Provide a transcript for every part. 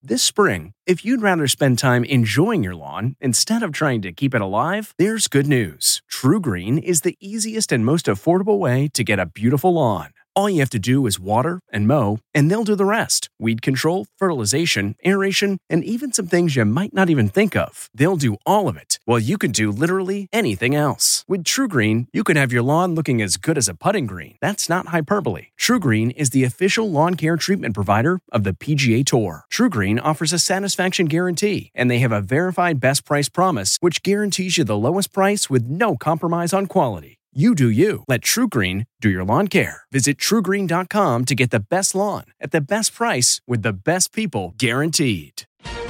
This spring, if you'd rather spend time enjoying your lawn instead of trying to keep it alive, there's good news. TruGreen is the easiest and most affordable way to get a beautiful lawn. All you have to do is water and mow, and they'll do the rest. Weed control, fertilization, aeration, and even some things you might not even think of. They'll do all of it, while you can do literally anything else. With TruGreen, you can have your lawn looking as good as a putting green. That's not hyperbole. TruGreen is the official lawn care treatment provider of the PGA Tour. TruGreen offers a satisfaction guarantee, and they have a verified best price promise, which guarantees you the lowest price with no compromise on quality. You do you. Let TruGreen do your lawn care. Visit TruGreen.com to get the best lawn at the best price with the best people guaranteed.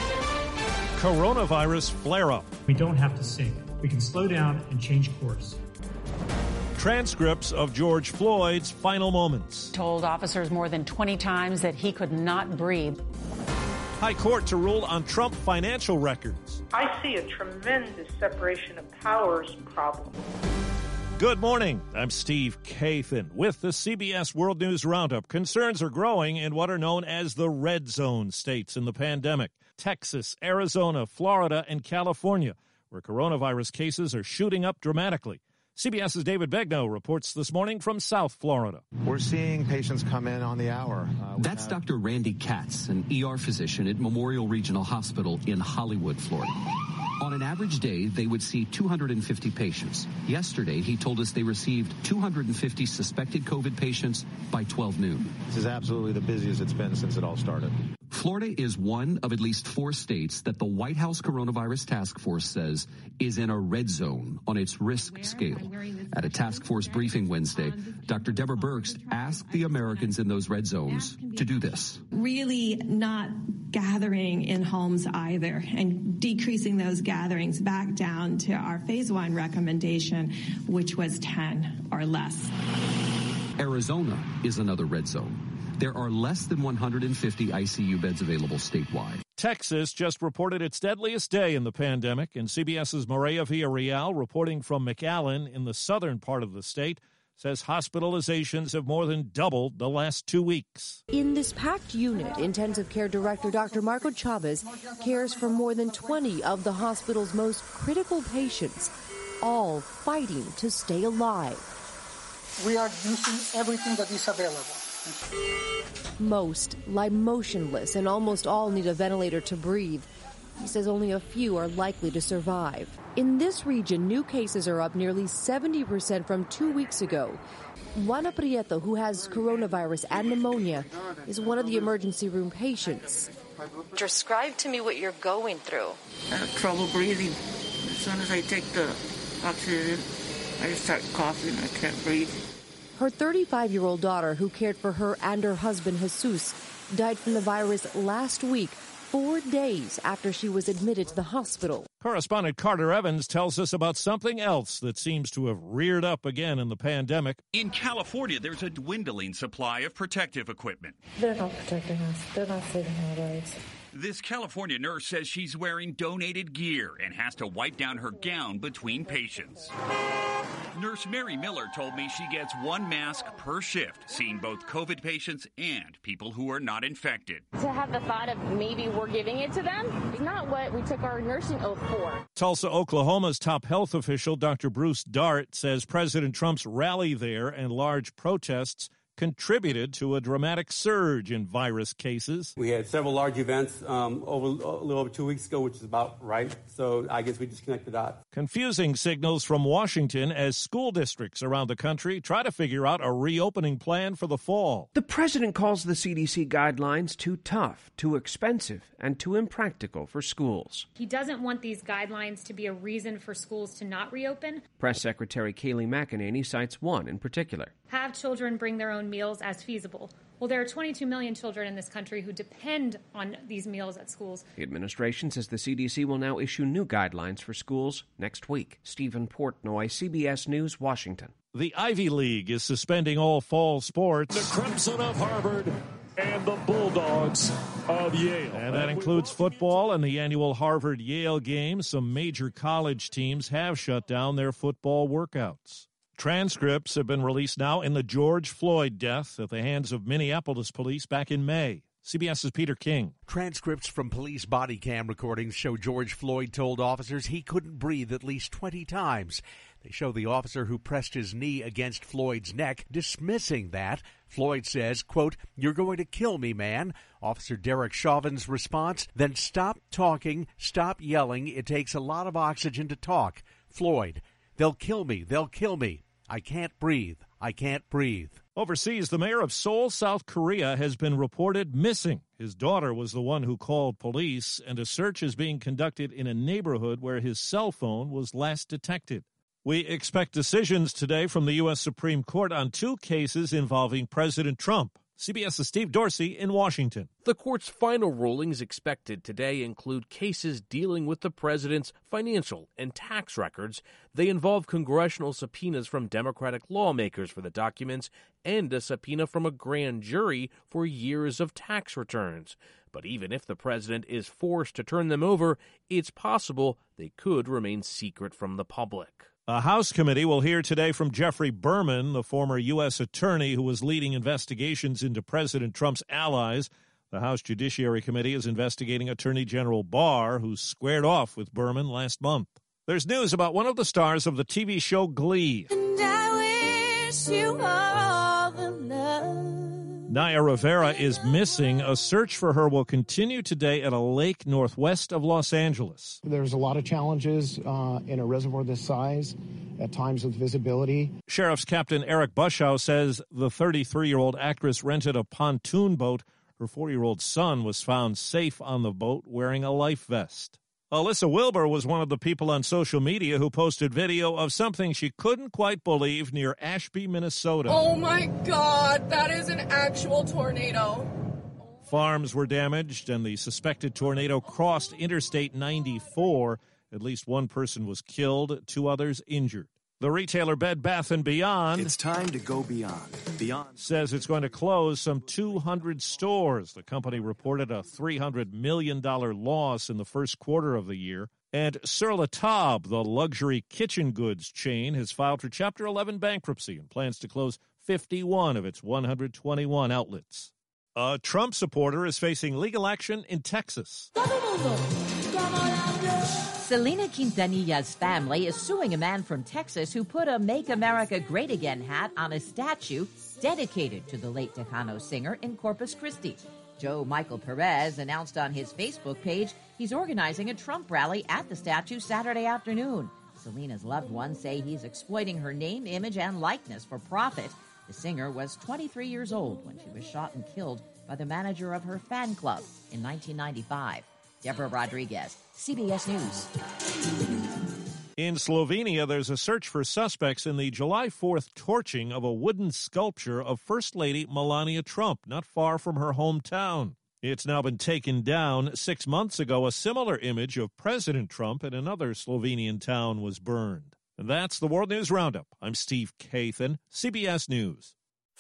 Coronavirus flare-up. We don't have to sink. We can slow down and change course. Transcripts of George Floyd's final moments. Told officers more than 20 times that he could not breathe. High Court to rule on Trump financial records. I see a tremendous separation of powers problem. Good morning. I'm Steve Kathan with the CBS World News Roundup. Concerns are growing in what are known as the red zone states in the pandemic. Texas, Arizona, Florida, and California, where coronavirus cases are shooting up dramatically. CBS's David Begnaud reports this morning from South Florida. We're seeing patients come in on the hour. That's Dr. Randy Katz, an ER physician at Memorial Regional Hospital in Hollywood, Florida. On an average day, they would see 250 patients. Yesterday, he told us they received 250 suspected COVID patients by 12 noon. This is absolutely the busiest it's been since it all started. Florida is one of at least 4 states that the White House Coronavirus Task Force says is in a red zone on its risk scale. At a task force briefing Wednesday, Dr. Deborah Birx asked the Americans in those red zones to do this. Really not gathering in homes either, and decreasing those gatherings back down to our phase 1 recommendation, which was 10 or less. Arizona is another red zone. There are less than 150 ICU beds available statewide. Texas just reported its deadliest day in the pandemic, and CBS's Maria Villarreal, reporting from McAllen in the southern part of the state, says hospitalizations have more than doubled the last 2 weeks. In this packed unit, intensive care director Dr. Marco Chavez cares for more than 20 of the hospital's most critical patients, all fighting to stay alive. We are using everything that is available. Most lie motionless and almost all need a ventilator to breathe. He says only a few are likely to survive. In this region, new cases are up nearly 70% from 2 weeks ago. Juana Prieto, who has coronavirus and pneumonia, is one of the emergency room patients. Describe to me what you're going through. I have trouble breathing. As soon as I take the oxygen, I just start coughing. I can't breathe. Her 35-year-old daughter, who cared for her and her husband, Jesus, died from the virus last week, 4 days after she was admitted to the hospital. Correspondent Carter Evans tells us about something else that seems to have reared up again in the pandemic. In California, there's a dwindling supply of protective equipment. They're not protecting us. They're not saving our lives. This California nurse says she's wearing donated gear and has to wipe down her gown between patients. Nurse Mary Miller told me she gets 1 mask per shift, seeing both COVID patients and people who are not infected. To have the thought of maybe we're giving it to them is not what we took our nursing oath for. Tulsa, Oklahoma's top health official, Dr. Bruce Dart, says President Trump's rally there and large protests contributed to a dramatic surge in virus cases. We had several large events a little over 2 weeks ago, which is about right. So I guess we just connect the dots. Confusing signals from Washington as school districts around the country try to figure out a reopening plan for the fall. The president calls the CDC guidelines too tough, too expensive, and too impractical for schools. He doesn't want these guidelines to be a reason for schools to not reopen. Press Secretary Kayleigh McEnany cites one in particular. Have children bring their own meals as feasible. Well, there are 22 million children in this country who depend on these meals at schools. The administration says the CDC will now issue new guidelines for schools next week. Stephen Portnoy, CBS News, Washington. The Ivy League is suspending all fall sports. The Crimson of Harvard and the Bulldogs of Yale. And that includes football and the annual Harvard-Yale game. Some major college teams have shut down their football workouts. Transcripts have been released now in the George Floyd death at the hands of Minneapolis police back in May. CBS's Peter King. Transcripts from police body cam recordings show George Floyd told officers he couldn't breathe at least 20 times. They show the officer who pressed his knee against Floyd's neck dismissing that. Floyd says, quote, "You're going to kill me, man." Officer Derek Chauvin's response, "Then stop talking, stop yelling. It takes a lot of oxygen to talk." Floyd, "They'll kill me, they'll kill me. I can't breathe, I can't breathe." Overseas, the mayor of Seoul, South Korea, has been reported missing. His daughter was the one who called police, and a search is being conducted in a neighborhood where his cell phone was last detected. We expect decisions today from the U.S. Supreme Court on 2 cases involving President Trump. CBS's Steve Dorsey in Washington. The court's final rulings expected today include cases dealing with the president's financial and tax records. They involve congressional subpoenas from Democratic lawmakers for the documents and a subpoena from a grand jury for years of tax returns. But even if the president is forced to turn them over, it's possible they could remain secret from the public. A House committee will hear today from Jeffrey Berman, the former U.S. attorney who was leading investigations into President Trump's allies. The House Judiciary Committee is investigating Attorney General Barr, who squared off with Berman last month. There's news about one of the stars of the TV show Glee. And I wish you all the love. Naya Rivera is missing. A search for her will continue today at a lake northwest of Los Angeles. There's a lot of challenges in a reservoir this size, at times with visibility. Sheriff's Captain Eric Buschow says the 33-year-old actress rented a pontoon boat. Her 4-year-old son was found safe on the boat wearing a life vest. Alyssa Wilbur was one of the people on social media who posted video of something she couldn't quite believe near Ashby, Minnesota. Oh my God, that is an actual tornado. Farms were damaged and the suspected tornado crossed Interstate 94. At least one person was killed, 2 others injured. The retailer Bed Bath & Beyond, it's time to go beyond. Says it's going to close some 200 stores. The company reported a $300 million loss in the first quarter of the year. And Sur La Table, the luxury kitchen goods chain, has filed for Chapter 11 bankruptcy and plans to close 51 of its 121 outlets. A Trump supporter is facing legal action in Texas. Selena Quintanilla's family is suing a man from Texas who put a Make America Great Again hat on a statue dedicated to the late Tejano singer in Corpus Christi. Joe Michael Perez announced on his Facebook page he's organizing a Trump rally at the statue Saturday afternoon. Selena's loved ones say he's exploiting her name, image, and likeness for profit. The singer was 23 years old when she was shot and killed by the manager of her fan club in 1995. Deborah Rodriguez, CBS News. In Slovenia, there's a search for suspects in the July 4th torching of a wooden sculpture of First Lady Melania Trump, not far from her hometown. It's now been taken down. 6 months ago, a similar image of President Trump in another Slovenian town was burned. And that's the World News Roundup. I'm Steve Kathan, CBS News.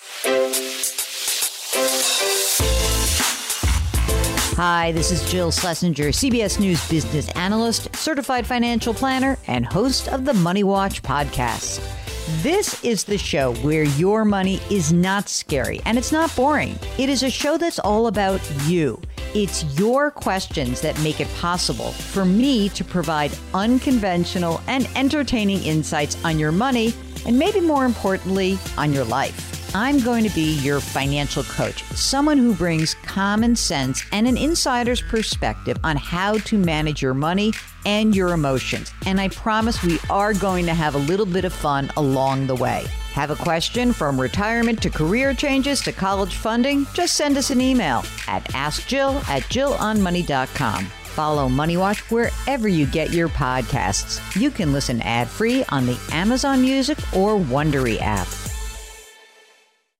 Hi, this is Jill Schlesinger, CBS News business analyst, certified financial planner, and host of the Money Watch podcast. This is the show where your money is not scary and it's not boring. It is a show that's all about you. It's your questions that make it possible for me to provide unconventional and entertaining insights on your money and maybe more importantly, on your life. I'm going to be your financial coach, someone who brings common sense and an insider's perspective on how to manage your money and your emotions. And I promise we are going to have a little bit of fun along the way. Have a question from retirement to career changes to college funding? Just send us an email at askjill@jillonmoney.com. Follow Money Watch wherever you get your podcasts. You can listen ad-free on the Amazon Music or Wondery app.